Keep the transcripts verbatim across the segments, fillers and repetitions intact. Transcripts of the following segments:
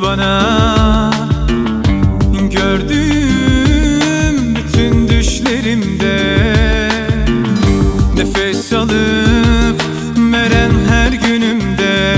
bana. Gördüğüm bütün düşlerimde nefes alıp veren her günümde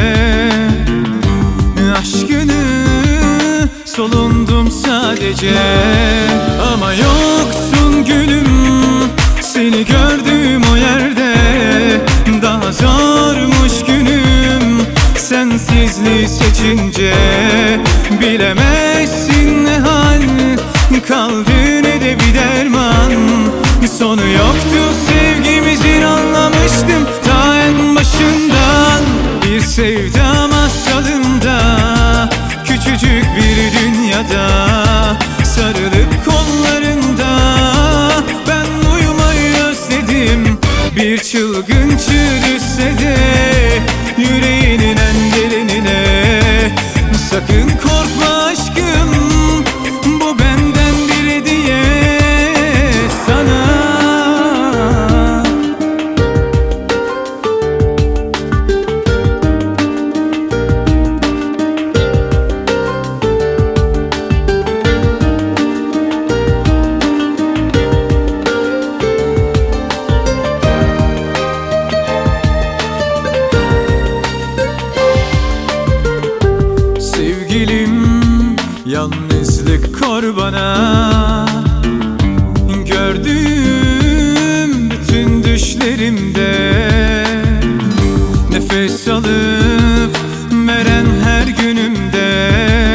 aşkını solundum sadece. Ama yoksun gülüm, seni gördüğüm o yerde daha zormuş günüm. Sensizliği seçince bilemezsin ne hal kaldı ne de bir derman. Sonu yoktu sevgimizin, anlamıştım ta en başından. Bir sevda masalında, küçücük bir dünyada, sarılıp kollarında ben uyumayı özledim. Bir çılgın çığ düşse de yüreğinin en derinine, sakın korkma aşkım, bu benden bir hediye sana. Yalnızlık kor bana. Gördüğüm bütün düşlerimde nefes alıp veren her günümde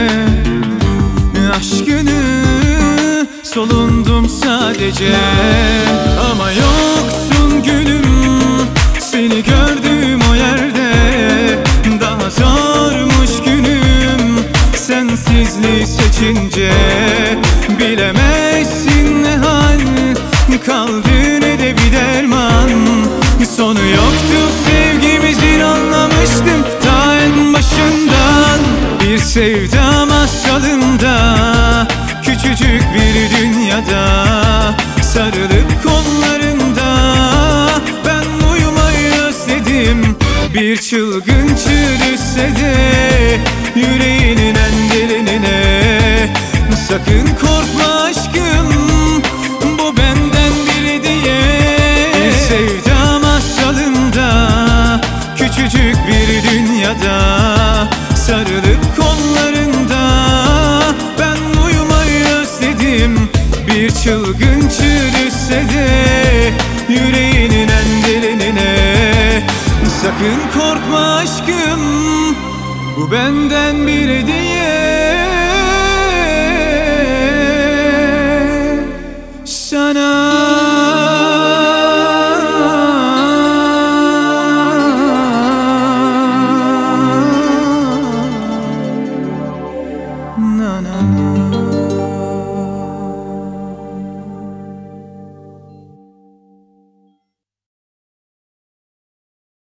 aşkını solundum sadece. Ama yoksun gülüm, seni gördüğüm o yerde daha zormuş günüm. Sensizliği seçince bilemezsin ne hal kaldı ne de bir derman. Sonu yoktu sevgimizin, anlamıştım ta en başından. Bir sevda masalında, küçücük bir dünyada, sarılıp kollarında ben uyumayı özledim. Bir çılgın çığ düşse de yüreğinin en derinine, sakın korkma aşkım, bu benden bir hediye. Bir sevda masalında, küçücük bir dünyada, sarılıp kollarında ben uyumayı özledim. Bir çılgın çığ düşse de yüreğinin en derinine, sakın korkma aşkım, bu benden bir hediye.